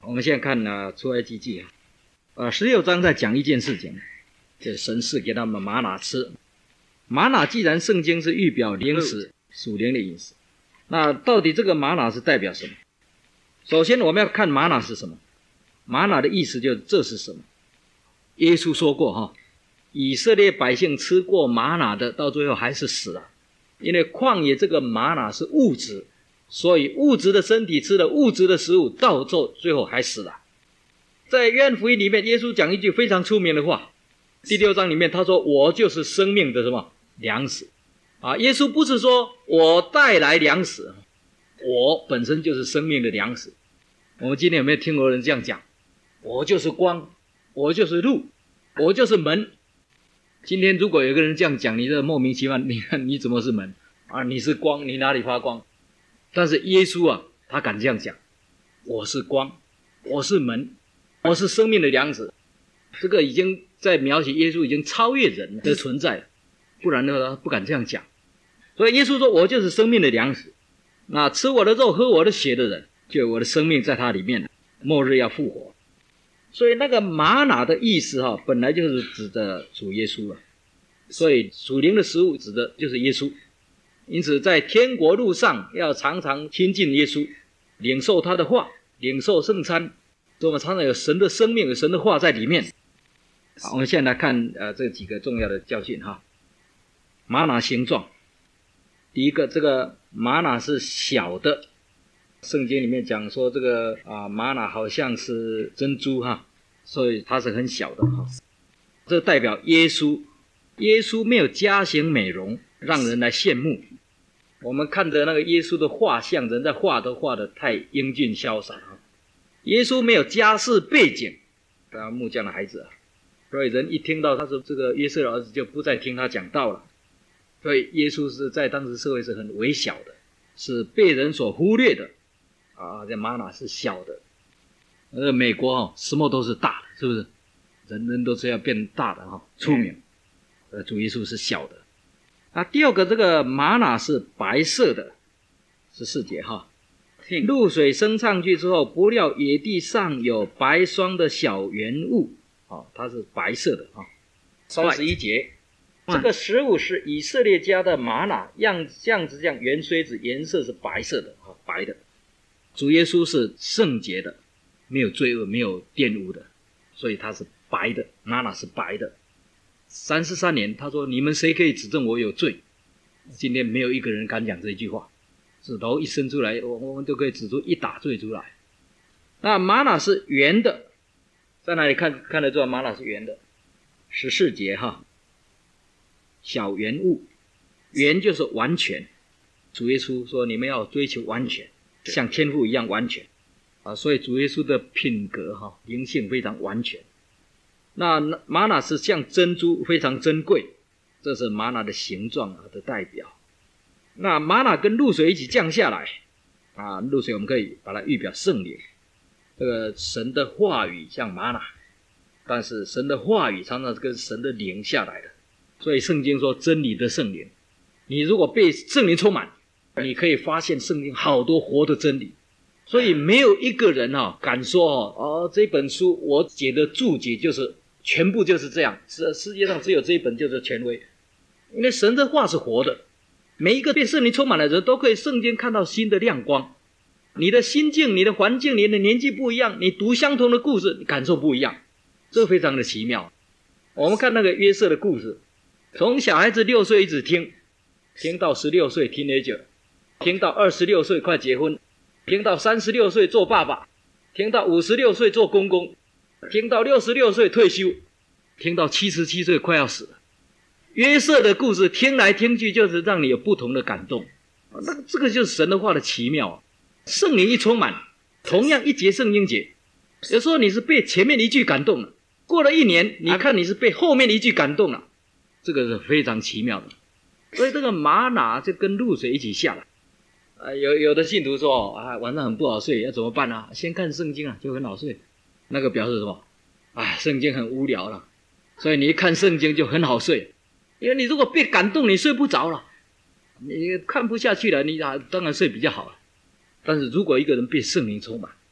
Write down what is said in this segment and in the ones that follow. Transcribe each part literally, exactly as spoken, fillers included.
我们现在看呢、啊《出埃及记》啊，呃，十六章在讲一件事情，就是神赐给他们玛瑙吃。玛瑙既然圣经是预表灵食、属灵的饮食，那到底这个玛瑙是代表什么？首先我们要看玛瑙是什么。玛瑙的意思就是这是什么？耶稣说过哈，以色列百姓吃过玛瑙的，到最后还是死了，因为旷野这个玛瑙是物质，所以物质的身体吃了物质的食物，到最后还死了。在约翰福音里面，耶稣讲一句非常出名的话，第六章里面他说：“我就是生命的什么粮食。”啊，耶稣不是说我带来粮食，我本身就是生命的粮食。我们今天有没有听过人这样讲？我就是光，我就是路，我就是门。今天如果有个人这样讲，你这莫名其妙，你看你怎么是门啊？你是光，你哪里发光？但是耶稣啊，他敢这样讲：我是光，我是门，我是生命的粮食。这个已经在描写耶稣已经超越人的存在了，不然的话他不敢这样讲。所以耶稣说：我就是生命的粮食。那吃我的肉喝我的血的人，就有我的生命在他里面了，末日要复活。所以那个玛瑙的意思哈，本来就是指的主耶稣了。所以属灵的食物指的就是耶稣。因此在天国路上要常常亲近耶稣，领受他的话，领受圣餐，所以我们常常有神的生命，有神的话在里面。好，我们现在来看呃这几个重要的教训哈。玛瑙形状，第一个，这个玛瑙是小的，圣经里面讲说这个啊玛瑙好像是珍珠哈，所以它是很小的哈。这代表耶稣，耶稣没有加型美容，让人来羡慕。我们看的那个耶稣的画像，人在画都画得太英俊潇洒哈。耶稣没有家世背景，当木匠的孩子啊，所以人一听到他说这个约瑟的儿子，就不再听他讲道了。所以耶稣是在当时社会是很微小的，是被人所忽略的啊。这玛瑙是小的，呃，美国哈、哦、什么都是大的，是不是？人人都是要变大的哈、哦，出名。呃，主耶稣是小的。啊，第二个，这个玛瑙是白色的，十四节哈。露水升上去之后，不料野地上有白霜的小圆物，哦，它是白色的哈。三十一节。这个食物是以色列家的玛瑙，样样子像圆锥子，颜色是白色的，白的。主耶稣是圣洁的，没有罪恶，没有玷污的，所以他是白的，玛瑙是白的。三十三年，他说：“你们谁可以指证我有罪？”今天没有一个人敢讲这句话，指头一伸出来，我我们都可以指出一打罪出来。那玛瑙是圆的，在哪里看看得出来玛瑙是圆的？十四节哈。小圆物，圆就是完全。主耶稣说：“你们要追求完全，像天父一样完全。”啊，所以主耶稣的品格哈，灵性非常完全。那玛瑙是像珍珠，非常珍贵，这是玛瑙的形状的代表。那玛瑙跟露水一起降下来啊，露水我们可以把它预表圣灵。这个神的话语像玛瑙，但是神的话语常常是跟神的灵下来的。所以圣经说真理的圣灵，你如果被圣灵充满，你可以发现圣经好多活的真理。所以没有一个人啊敢说哦，哦这本书我写的注解就是全部就是这样，世世界上只有这一本就是权威。因为神的话是活的，每一个被圣灵充满的人都可以圣经看到新的亮光。你的心境，你的环境，你的年纪不一样，你读相同的故事，你感受不一样，这非常的奇妙。我们看那个约瑟的故事，从小孩子六岁一直听，听到十六岁 teenager， 听到二十六岁快结婚，听到三十六岁做爸爸，听到五十六岁做公公，听到六十六岁退休，听到七十七岁快要死了。约瑟的故事听来听去就是让你有不同的感动。那这个就是神的话的奇妙啊！圣灵一充满，同样一节圣经节，有时候你是被前面一句感动了，过了一年，你看你是被后面一句感动了。这个是非常奇妙的，所以这个玛瑙就跟露水一起下来。呃、有有的信徒说啊，晚上很不好睡，要怎么办啊？先看圣经啊，就很好睡。那个表示什么？啊，圣经很无聊了，所以你一看圣经就很好睡。因为你如果被感动，你睡不着了，你看不下去了，你啊当然睡比较好了。但是如果一个人被圣灵充满，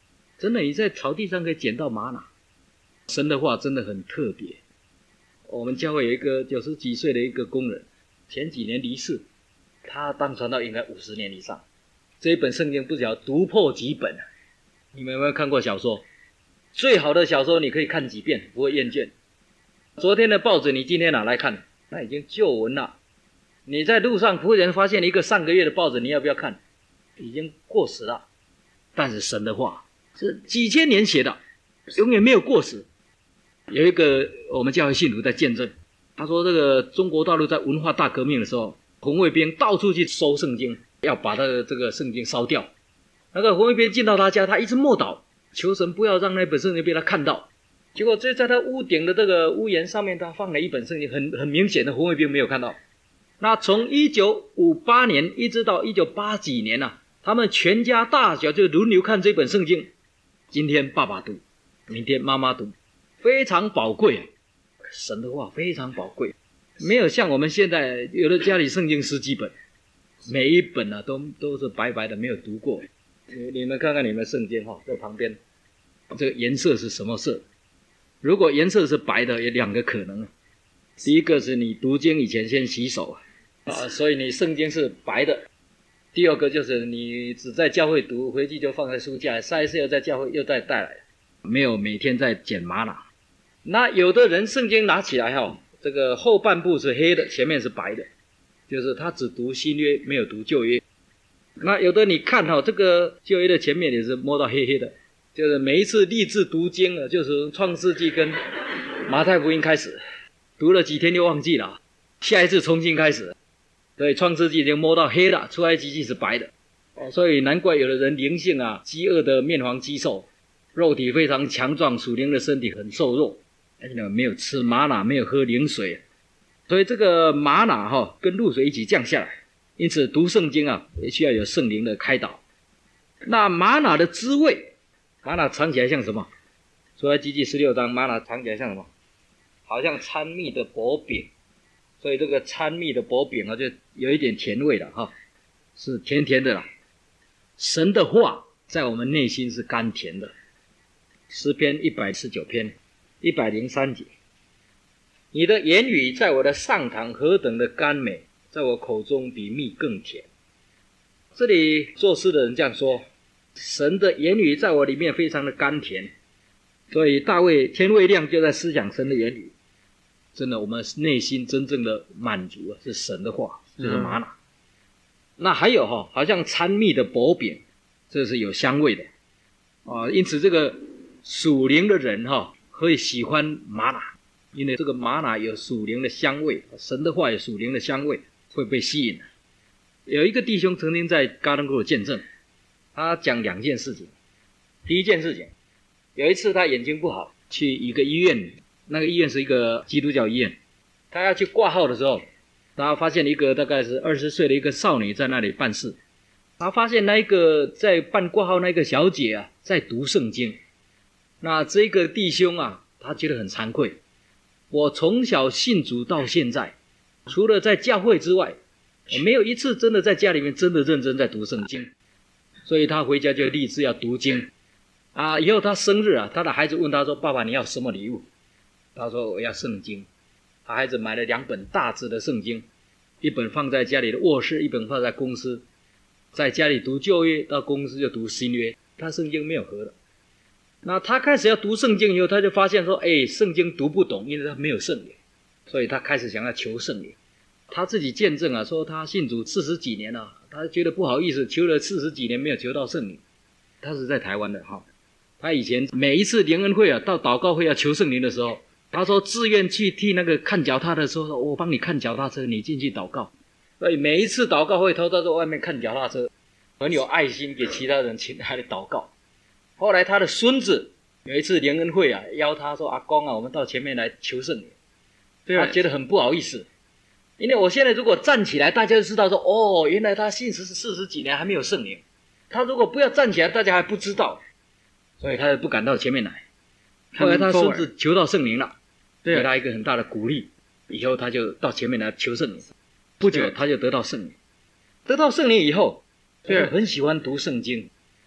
真的，你在草地上可以捡到玛瑙。神的话真的很特别。我们教会有一个九十几岁的一个工人，前几年离世，他当传道应该五十年以上。这一本圣经不晓得读破几本。你们有没有看过小说？最好的小说你可以看几遍不会厌倦。昨天的报纸你今天拿来看，那已经旧文了。你在路上忽然发现一个上个月的报纸，你要不要看？已经过时了。但是神的话是几千年写的，永远没有过时。有一个我们教会信徒在见证，他说这个中国大陆在文化大革命的时候，红卫兵到处去收圣经，要把他的这个圣经烧掉。那个红卫兵进到他家，他一直默祷，求神不要让那本圣经被他看到。结果这在他屋顶的这个屋檐上面，他放了一本圣经，很很明显的红卫兵没有看到。那从一九五八年一直到一九八几年啊，他们全家大小就轮流看这本圣经。今天爸爸读，明天妈妈读，非常宝贵啊！神的话非常宝贵，没有像我们现在有的家里圣经十几本，每一本啊都都是白白的，没有读过。你们看看你们圣经哈，在旁边，这个颜色是什么色？如果颜色是白的，有两个可能。第一个是你读经以前先洗手啊，所以你圣经是白的。第二个就是你只在教会读，回去就放在书架，下一次又在教会又再带来，没有每天在捡玛瑙。那有的人圣经拿起来哈，这个后半部是黑的，前面是白的，就是他只读新约，没有读旧约。那有的你看哈，这个旧约的前面也是摸到黑黑的，就是每一次立志读经啊，就是从创世纪跟马太福音开始，读了几天就忘记了，下一次重新开始。所以创世纪已经摸到黑了，出埃及记是白的。哦，所以难怪有的人灵性啊，饥饿的面黄肌瘦，肉体非常强壮，属灵的身体很瘦弱，没有吃玛瑙，没有喝灵水，所以这个玛瑙哈、哦、跟露水一起降下来。因此读圣经啊，也需要有圣灵的开导。那玛瑙的滋味，玛瑙尝起来像什么？出埃及记十六章，玛瑙尝起来像什么？好像掺蜜的薄饼。所以这个掺蜜的薄饼啊，就有一点甜味了哈，是甜甜的啦。神的话在我们内心是甘甜的。诗篇一百十九篇一百零三节，你的言语在我的上膛何等的甘美，在我口中比蜜更甜。这里作诗的人这样说，神的言语在我里面非常的甘甜。所以大卫天未亮就在思想神的言语。真的，我们内心真正的满足啊，是神的话，就是玛瑙。嗯、那还有哈，好像掺蜜的薄饼，这是有香味的啊。因此，这个属灵的人哈，会喜欢玛瑙，因为这个玛瑙有属灵的香味，神的话有属灵的香味，会被吸引。有一个弟兄曾经在嘎登谷见证，他讲两件事情。第一件事情，有一次他眼睛不好，去一个医院。那个医院是一个基督教医院，他要去挂号的时候，他发现一个大概是二十岁的一个少女在那里办事。他发现那一个在办挂号那个小姐啊，在读圣经。那这个弟兄啊，他觉得很惭愧。我从小信主到现在，除了在教会之外，我没有一次真的在家里面真的认真在读圣经。所以他回家就立志要读经啊。以后他生日啊，他的孩子问他说：“爸爸，你要什么礼物？”他说我要圣经。他孩子买了两本大字的圣经，一本放在家里的卧室，一本放在公司。在家里读旧约，到公司就读新约。他圣经没有合的。那他开始要读圣经以后，他就发现说，哎，圣经读不懂，因为他没有圣灵，所以他开始想要求圣灵。他自己见证啊，说他信主四十几年了、啊，他觉得不好意思，求了四十几年没有求到圣灵。他是在台湾的哈，他以前每一次联恩会啊，到祷告会要求圣灵的时候，他说自愿去替那个看脚踏的时候，我帮你看脚踏车，你进去祷告。所以每一次祷告会，他都在外面看脚踏车，很有爱心，给其他人请他的祷告。后来他的孙子有一次联恩会啊，邀他说：“阿公啊，我们到前面来求圣灵。”他觉得很不好意思，因为我现在如果站起来，大家就知道说，哦，原来他信主四十几年还没有圣灵。他如果不要站起来，大家还不知道，所以他就不敢到前面来。后来他孙子求到圣灵了。给他一个很大的鼓励，以后他就到前面来求圣灵。不久他就得到圣灵。得到圣灵以后，他就很喜欢读圣经，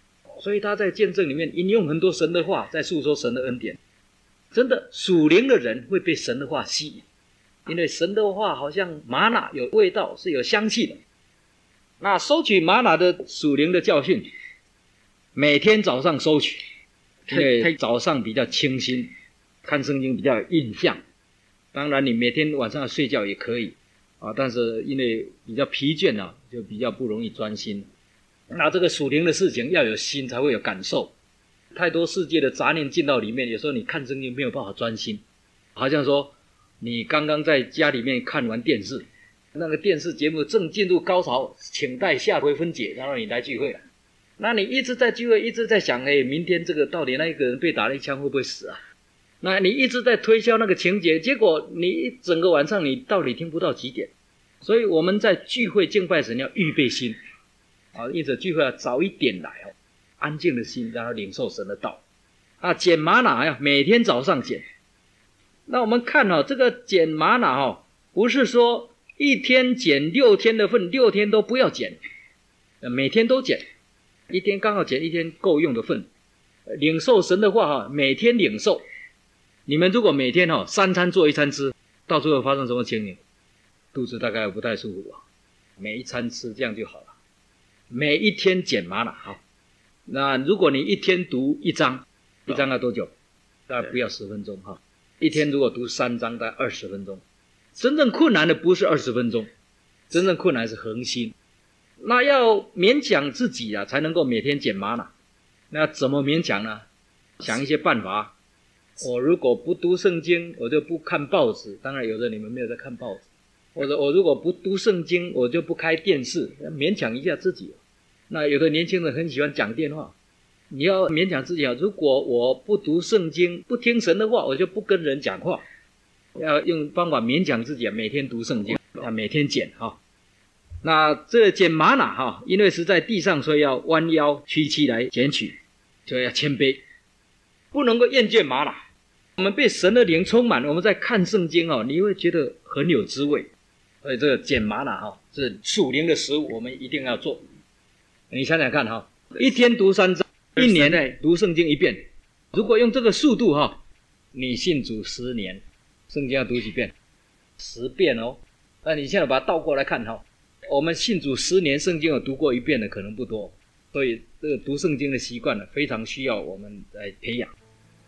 所以他在见证里面引用很多神的话，在诉说神的恩典。真的，属灵的人会被神的话吸引，因为神的话好像玛瑙有味道，是有香气的。那收取玛瑙的属灵的教训，每天早上收取，因为早上比较清新，看圣经比较有印象。当然你每天晚上睡觉也可以啊，但是因为比较疲倦啊，就比较不容易专心。那这个属灵的事情要有心才会有感受，太多世界的杂念进到里面，有时候你看圣经没有办法专心。好像说你刚刚在家里面看完电视，那个电视节目正进入高潮，请待下回分解，然后你来聚会了。那你一直在聚会，一直在想，哎，明天这个到底那一个人被打了一枪会不会死啊？那你一直在推销那个情节，结果你一整个晚上你到底听不到几点。所以我们在聚会敬拜神要预备心啊，因此聚会要早一点来哦，安静的心，然后领受神的道啊。捡玛瑙呀，每天早上捡。那我们看哦，这个捡玛瑙哦，不是说一天捡六天的份，六天都不要捡，每天都捡，一天刚好捡一天够用的份。领受神的话哈，每天领受。你们如果每天哈三餐做一餐吃，到最后发生什么情形？肚子大概不太舒服啊。每一餐吃这样就好了。每一天捡玛瑙好。那如果你一天读一章，一章要多久？大概不要十分钟哈。一天如果读三章，大概二十分钟。真正困难的不是二十分钟，真正困难是恒心。那要勉强自己啊，才能够每天捡玛瑙。那怎么勉强呢？想一些办法。我如果不读圣经，我就不看报纸。当然有的你们没有在看报纸。或者我如果不读圣经，我就不开电视，勉强一下自己。那有的年轻人很喜欢讲电话，你要勉强自己啊。如果我不读圣经，不听神的话，我就不跟人讲话。要用方法勉强自己啊，每天读圣经，啊，每天捡哈。那这捡玛瑙哈，因为是在地上，所以要弯腰屈膝来捡取，就要谦卑，不能够厌倦玛瑙。我们被神的灵充满，我们在看圣经哦，你会觉得很有滋味。所以这个捡玛瑙哈，是属灵的食物，我们一定要做。你想想看哈，一天读三章，一年内读圣经一遍。如果用这个速度哈，你信主十年，圣经要读几遍？十遍哦。那你现在把它倒过来看哈，我们信主十年，圣经有读过一遍的可能不多，所以这个读圣经的习惯呢，非常需要我们来培养。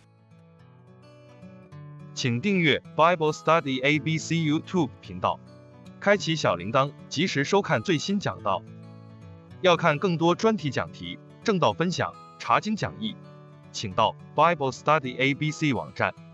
请订阅 Bible Study A B C YouTube 频道，开启小铃铛，及时收看最新讲道。要看更多专题讲题、正道分享、查经讲义，请到 Bible Study A B C 网站。